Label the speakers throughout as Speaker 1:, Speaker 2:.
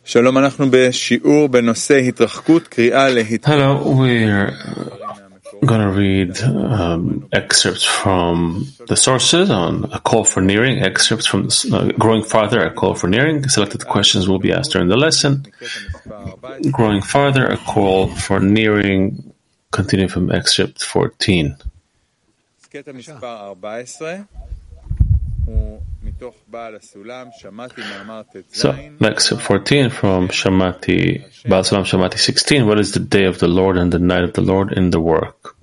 Speaker 1: שלום, אנחנו בשיעור בנושא התרחקות, קריאה
Speaker 2: Hello, we're going to read excerpts from the sources on a call for nearing, excerpts from Growing Farther, a call for nearing. Selected questions will be asked during the lesson. Growing Farther, a call for nearing, continuing from excerpt 14.
Speaker 1: קטע מספר 14
Speaker 2: So, excerpt 14 from Shamati, Baal Sulam Shamati 16. What is the day of the Lord and the night of the Lord in the work?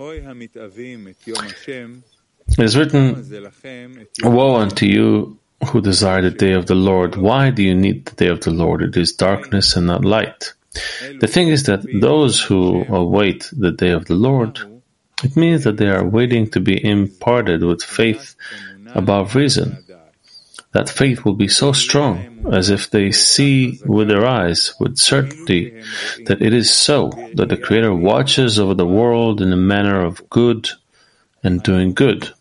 Speaker 2: It is written, Woe unto you who desire the day of the Lord. Why do you need the day of the Lord? It is darkness and not light. The thing is that those who await the day of the Lord, it means that they are waiting to be imparted with faith above reason. That faith will be so strong, as if they see with their eyes, with certainty, that it is so, that the Creator watches over the world in a manner of good and doing good.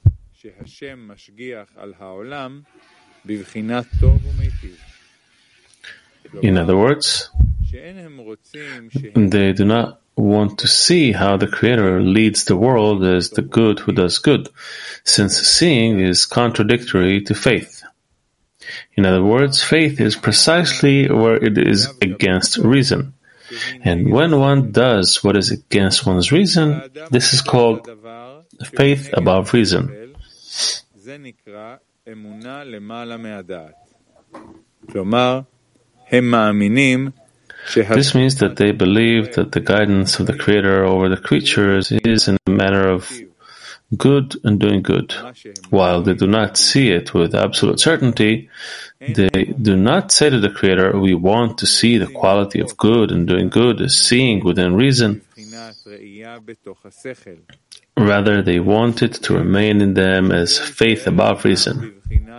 Speaker 2: In other words, they do not want to see how the Creator leads the world as the good who does good, since seeing is contradictory to faith. In other words, faith is precisely where it is against reason. And when one does what is against one's reason, this is called faith above reason. This means that they believe that the guidance of the Creator over the creatures is in a manner of good and doing good. While they do not see it with absolute certainty, they do not say to the Creator, we want to see the quality of good and doing good as seeing within reason. Rather, they want it to remain in them as faith above reason.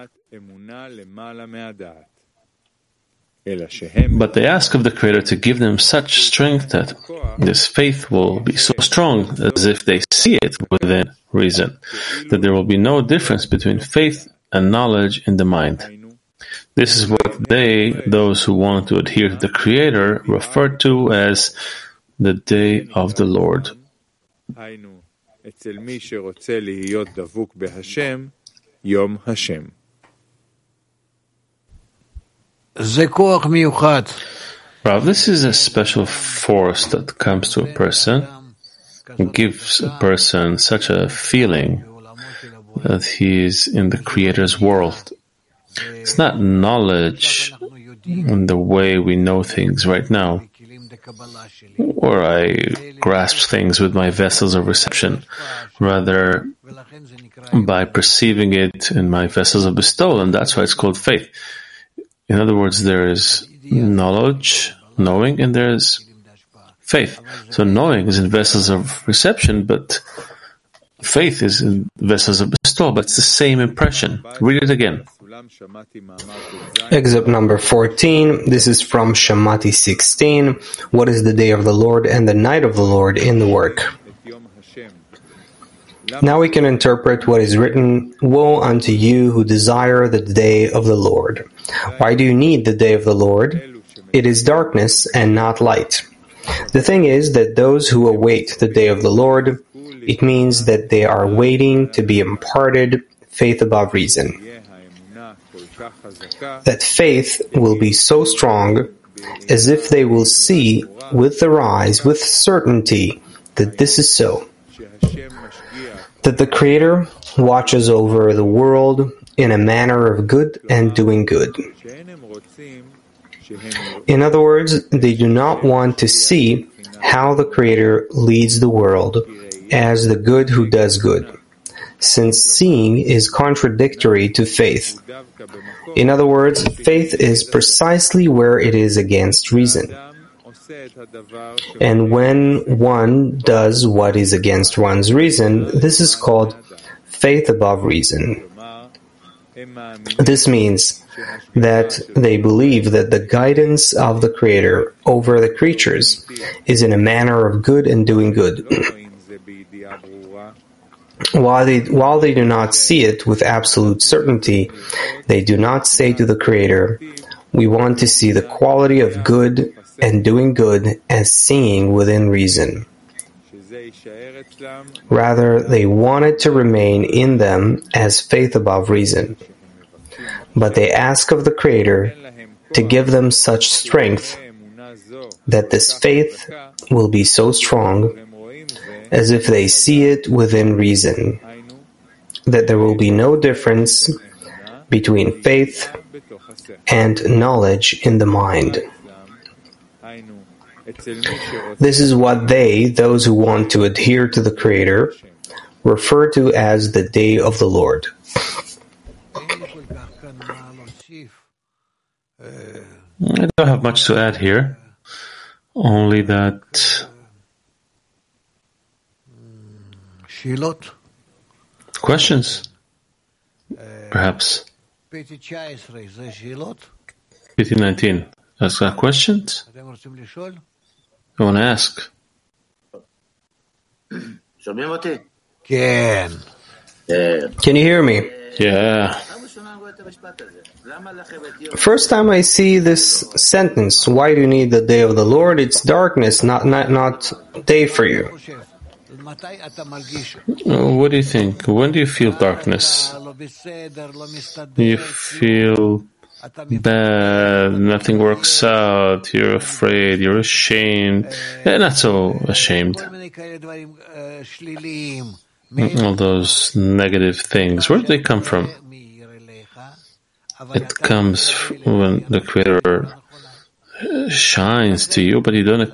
Speaker 2: But they ask of the Creator to give them such strength that this faith will be so strong as if they see it within reason, that there will be no difference between faith and knowledge in the mind. This is what they, those who want to adhere to the Creator, refer to as the day of the Lord. Rav, this is a special force that comes to a person and gives a person such a feeling that he is in the Creator's world. It's not knowledge in the way we know things right now, or I grasp things with my vessels of reception, rather by perceiving it in my vessels of bestowal, and that's why it's called faith. In other words, there is knowledge, knowing, and there is faith. So knowing is in vessels of reception, but faith is in vessels of bestowal, but it's the same impression. Read it again.
Speaker 3: Excerpt number 14. This is from Shamati 16. What is the day of the Lord and the night of the Lord in the work? Now we can interpret what is written, Woe unto you who desire the day of the Lord. Why do you need the day of the Lord? It is darkness and not light. The thing is that those who await the day of the Lord, it means that they are waiting to be imparted faith above reason. That faith will be so strong as if they will see with their eyes with certainty that this is so. That the Creator watches over the world in a manner of good and doing good. In other words, they do not want to see how the Creator leads the world as the good who does good, since seeing is contradictory to faith. In other words, faith is precisely where it is against reason. And when one does what is against one's reason, this is called faith above reason. This means that they believe that the guidance of the Creator over the creatures is in a manner of good and doing good. While they do not see it with absolute certainty, they do not say to the Creator, We want to see the quality of good and doing good as seeing within reason. Rather, they want it to remain in them as faith above reason. But they ask of the Creator to give them such strength that this faith will be so strong as if they see it within reason, that there will be no difference between faith and knowledge in the mind. This is what those who want to adhere to the Creator, refer to as the Day of the Lord.
Speaker 2: I don't have much to add here, only that questions, perhaps. PT19. Has got questions? You want to ask?
Speaker 3: Can you hear me?
Speaker 2: Yeah.
Speaker 3: First time I see this sentence, why do you need the day of the Lord? It's darkness, not day for you.
Speaker 2: What do you think? When do you feel darkness? You feel bad, nothing works out, you're afraid, you're ashamed. Not so ashamed. All those negative things, where do they come from? It comes when the Creator shines to you, but you don't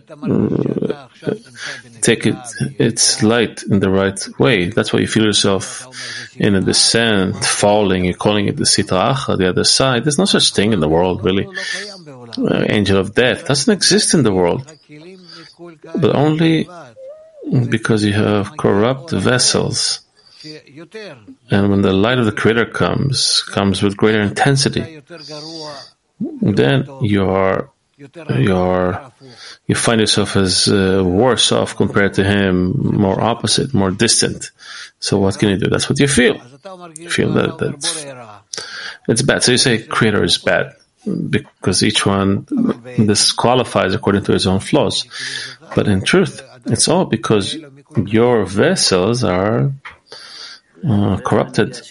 Speaker 2: take its light in the right way. That's why you feel yourself in a descent, falling. You're calling it the Sitra Achra, the other side. There's no such thing in the world, really. Angel of death doesn't exist in the world, but only because you have corrupt vessels. And when the light of the Creator comes with greater intensity, then you find yourself as worse off compared to Him, more opposite, more distant. So what can you do? That's what you feel. You feel that it's bad. So you say Creator is bad because each one disqualifies according to his own flaws. But in truth, it's all because your vessels are corrupted.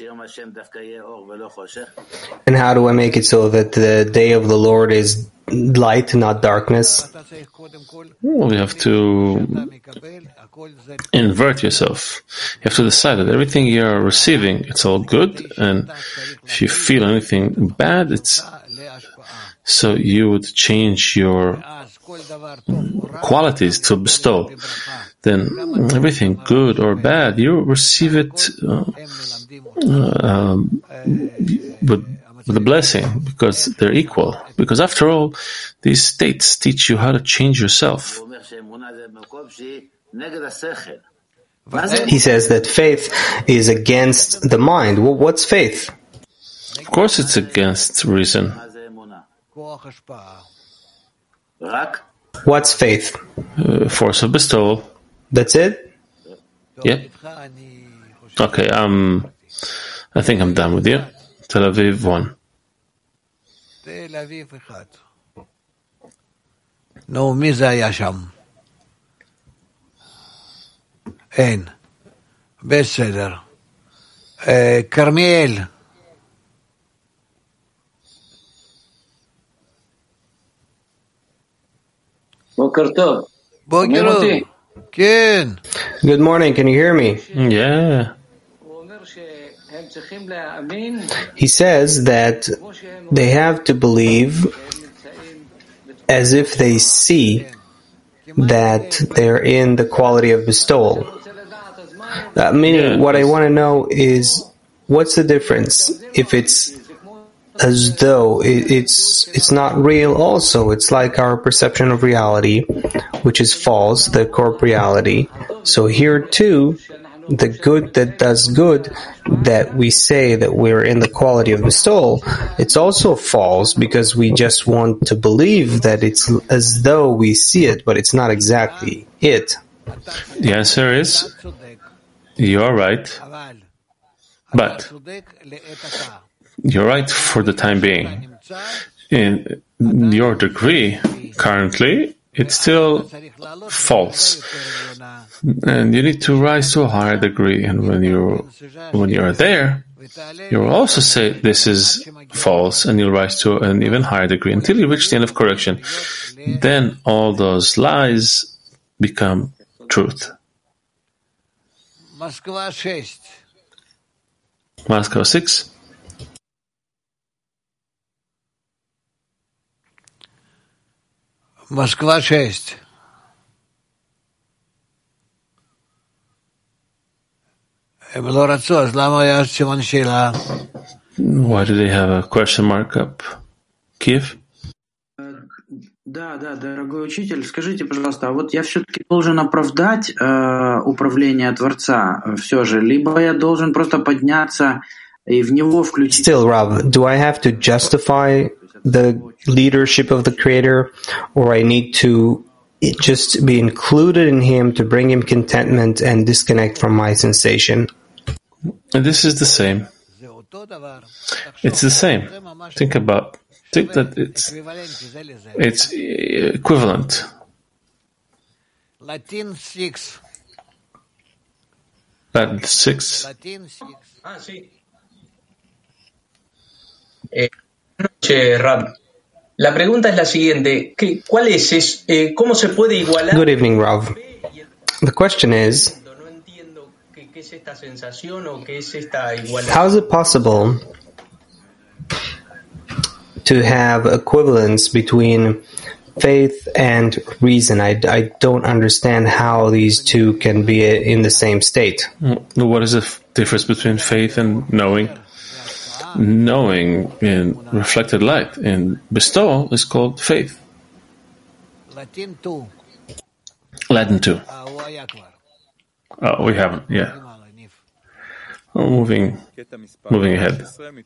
Speaker 3: And how do I make it so that the day of the Lord is light, not darkness?
Speaker 2: Well, you have to invert yourself. You have to decide that everything you're receiving, it's all good, and if you feel anything bad, it's so you would change your qualities to bestow. Then everything good or bad, you receive it with a blessing, because they're equal. Because after all, these states teach you how to change yourself.
Speaker 3: He says that faith is against the mind. Well, what's faith?
Speaker 2: Of course it's against reason.
Speaker 3: What's faith?
Speaker 2: Force of bestowal.
Speaker 3: That's it?
Speaker 2: Yep. Okay, I think I'm done with you. Tel Aviv 1.
Speaker 4: נו, מי זה היה שם? אין. בסדר. כרמיאל.
Speaker 5: בוקר טוב.
Speaker 4: בוקר טוב. כן.
Speaker 3: Good morning, can you hear me?
Speaker 2: Yeah.
Speaker 3: He says that they have to believe as if they see that they're in the quality of bestowal. Meaning, what I want to know is, what's the difference? If it's as though it's not real also. It's like our perception of reality, which is false, the corporeality. So here too, the good that does good, that we say that we're in the quality of bestowal, it's also false because we just want to believe that it's as though we see it, but it's not exactly it.
Speaker 2: The answer is, you're right, but you're right for the time being. in your degree currently, it's still false. And you need to rise to a higher degree. And when you are there, you will also say this is false, and you'll rise to an even higher degree until you reach the end of correction. Then all those lies become truth.
Speaker 4: Moscow 6.
Speaker 2: Moscow 6.
Speaker 4: Moscow 6. הם לא רצו, אז למה היה סימן שאלה?
Speaker 2: Why do they have a question mark up? Kiev?
Speaker 6: Да, дорогой учитель, скажите, пожалуйста, а вот я все-таки должен оправдать управление Творца все же, либо я должен просто подняться и в него включить...
Speaker 3: Still, Rav, do I have to justify the leadership of the Creator, or I need to just be included in Him to bring Him contentment and disconnect from my sensation?
Speaker 2: And this is the same. It's the same. Think that it's equivalent.
Speaker 4: Latin 6.
Speaker 2: Latin 6.
Speaker 4: Latin 6.
Speaker 7: Sí. Rab. La pregunta es la siguiente: ¿cuál es cómo se puede igualar?
Speaker 3: Good evening, Rav. The question is,
Speaker 7: No entiendo qué es esta sensación o qué es esta igualdad.
Speaker 3: how is it possible to have equivalence between faith and reason? I don't understand how these two can be in the same state.
Speaker 2: What is the difference between faith and knowing? Knowing in reflected light in bestowal is called faith.
Speaker 4: Latin 2.
Speaker 2: Latin 2.
Speaker 4: הוא היה כבר.
Speaker 2: Oh, we haven't, yeah. We're moving ahead.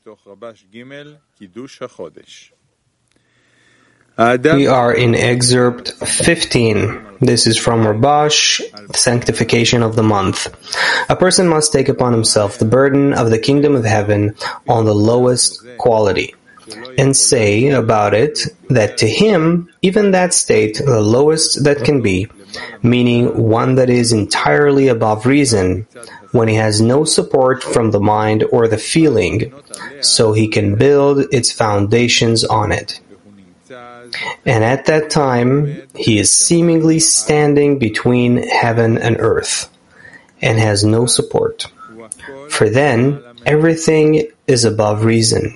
Speaker 3: We are in excerpt 15. This is from Rabash, Sanctification of the Month. A person must take upon himself the burden of the kingdom of heaven on the lowest quality, and say about it that to him, even that state, the lowest that can be, meaning one that is entirely above reason, when he has no support from the mind or the feeling, so he can build its foundations on it. And at that time, he is seemingly standing between heaven and earth, and has no support. For then, everything is above reason.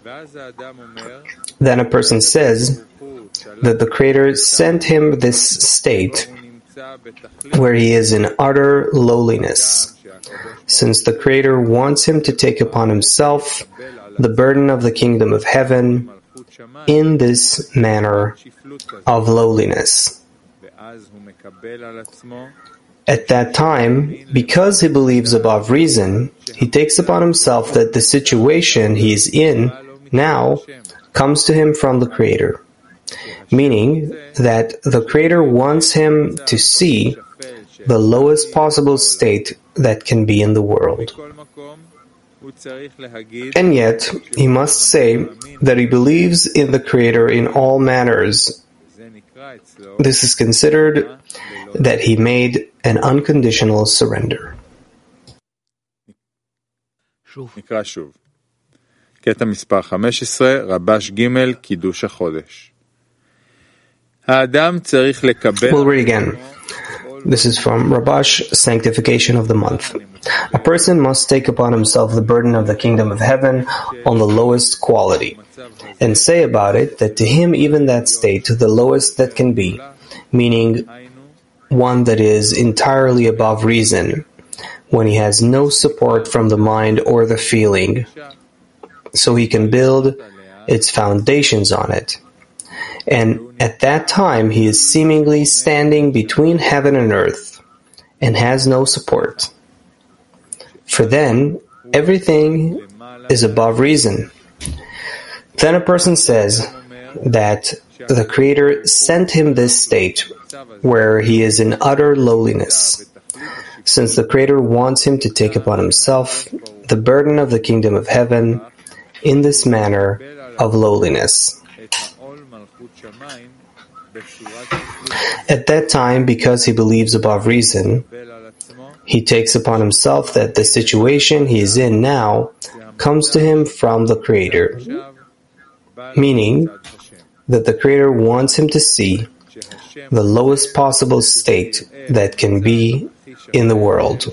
Speaker 3: Then a person says that the Creator sent him this state where he is in utter lowliness, since the Creator wants him to take upon himself the burden of the kingdom of heaven in this manner of lowliness. At that time, because he believes above reason, he takes upon himself that the situation he is in now comes to him from the Creator, meaning that the Creator wants him to see the lowest possible state that can be in the world. And yet, he must say that he believes in the Creator in all manners. This is considered that he made an unconditional surrender.
Speaker 1: נקרא שוב. קטע מספר 15, רבש ג' קידוש החודש. האדם צריך לקבל...
Speaker 3: We'll read again. This is from Rabash, Sanctification of the Month. A person must take upon himself the burden of the kingdom of heaven on the lowest quality, and say about it that to him even that state, the lowest that can be, meaning one that is entirely above reason, when he has no support from the mind or the feeling, so he can build its foundations on it. And at that time he is seemingly standing between heaven and earth, and has no support. For then, everything is above reason. Then a person says that the Creator sent him this state, where he is in utter lowliness, since the Creator wants him to take upon himself the burden of the kingdom of heaven in this manner of lowliness. At that time, because he believes above reason, he takes upon himself that the situation he is in now comes to him from the Creator, meaning that the Creator wants him to see the lowest possible state that can be in the world.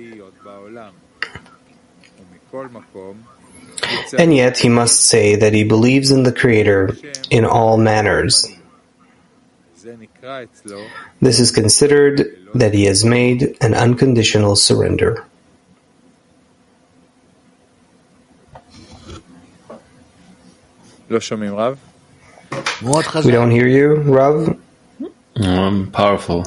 Speaker 3: And yet he must say that he believes in the Creator in all manners. This is considered that he has made an unconditional surrender.
Speaker 1: לא שומעים, רב?
Speaker 3: We don't hear you, Rav?
Speaker 2: Powerful.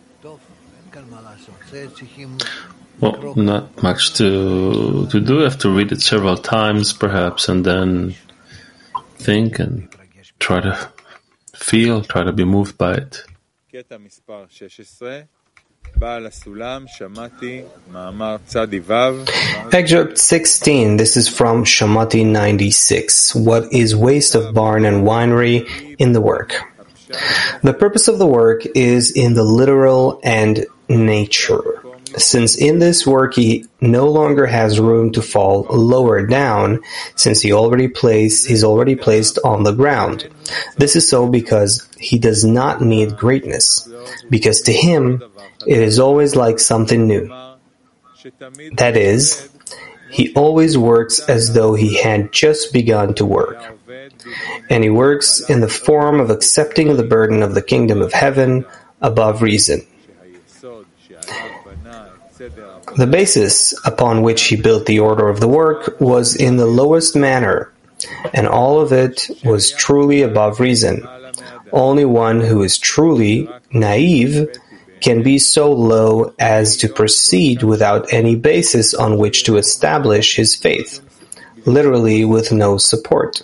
Speaker 2: Well, not much to do. You have to read it several times, perhaps, and then think and try to feel, try to be moved by it.
Speaker 1: קטע מספר 16, בעל הסולם, שמעתי, מאמר צדי וו.
Speaker 3: Excerpt 16, this is from Shamati 96. What is waste of barn and winery in the work? The purpose of the work is in the literal and nature. Since in this work he no longer has room to fall lower down, since he's already placed on the ground. This is so because he does not need greatness, because to him it is always like something new. That is, he always works as though he had just begun to work. And he works in the form of accepting the burden of the kingdom of heaven above reason. The basis upon which he built the order of the work was in the lowest manner, and all of it was truly above reason. Only one who is truly naive can be so low as to proceed without any basis on which to establish his faith, literally with no support.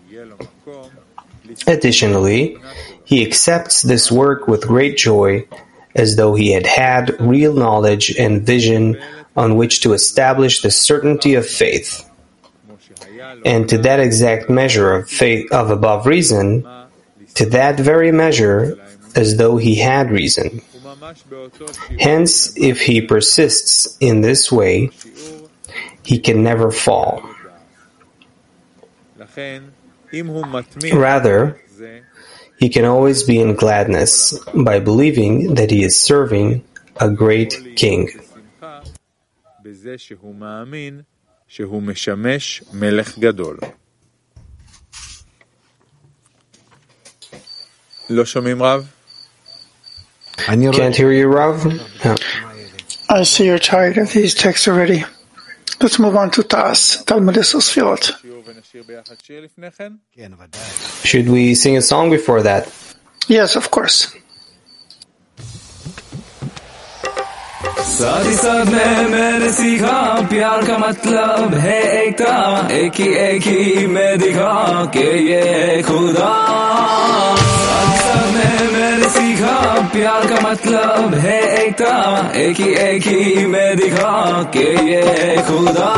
Speaker 3: Additionally, he accepts this work with great joy, as though he had had real knowledge and vision on which to establish the certainty of faith. And to that exact measure of faith of above reason, to that very measure, as though he had reason. Hence, if he persists in this way, he can never fall. Rather, he can always be in gladness by believing that he is serving a great king.
Speaker 1: לא שומעים, רב?
Speaker 3: Can't hear you, Rav? No.
Speaker 8: I see you're tired of these texts already. Let's move on to Tas, Talmudis Sfirot.
Speaker 3: Should we sing a song before that?
Speaker 8: Yes, of course.
Speaker 9: साथ ही साथ में मैंने सीखा प्यार का मतलब है एकता एक ही मैं दिखा के ये खुदा साथ ही साथ में मैंने सीखा प्यार का मतलब है एकता एक ही मैं दिखा के ये खुदा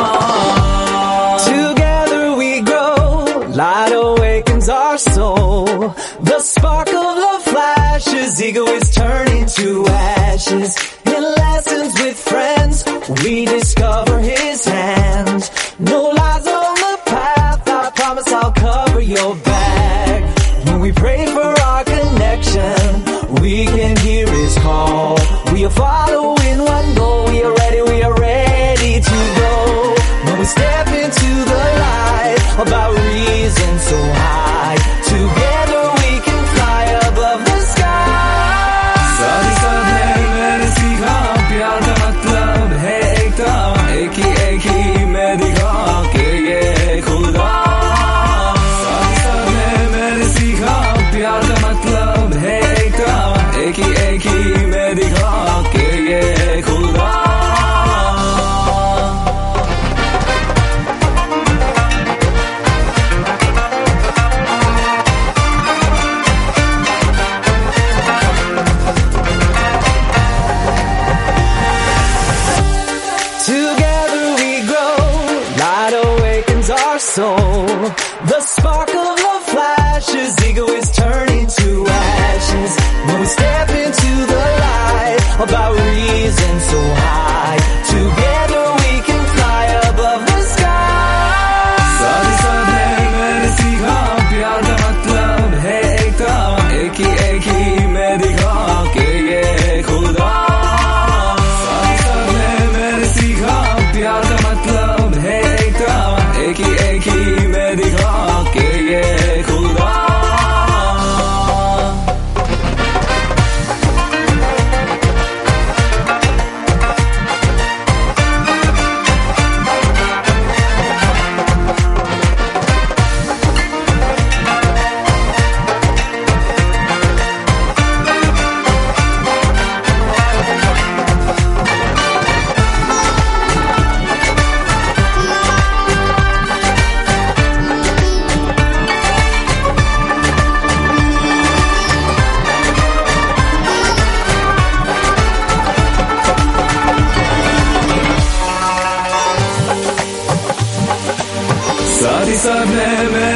Speaker 9: Together we grow, light awakens our soul. The spark of love flashes, ego is turning to ashes. In lessons with friends, we discover his hand. No lies on the path, I promise I'll cover your back. When we pray for our connection, we can hear his call. We are following one goal, we are ready to go. When we step into the light, about reason so high, together we can fly above the sky. साथ ही साथ मैंने सीखा प्यार का मतलब है एकता एक ही मैं दिखा के ये खुदा साथ ही साथ मैंने सीखा प्यार का मतलब है एकता एक ही मैं दिखा के ये खुदा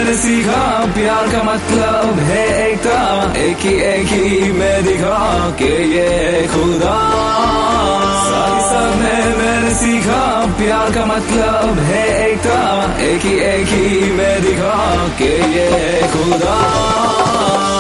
Speaker 9: मैंने सीखा प्यार का मतलब है एकता, एक ही में दिखा के ये खुदा। साथ में मैंने सीखा प्यार का मतलब है एकता, एक ही में दिखा के ये खुदा।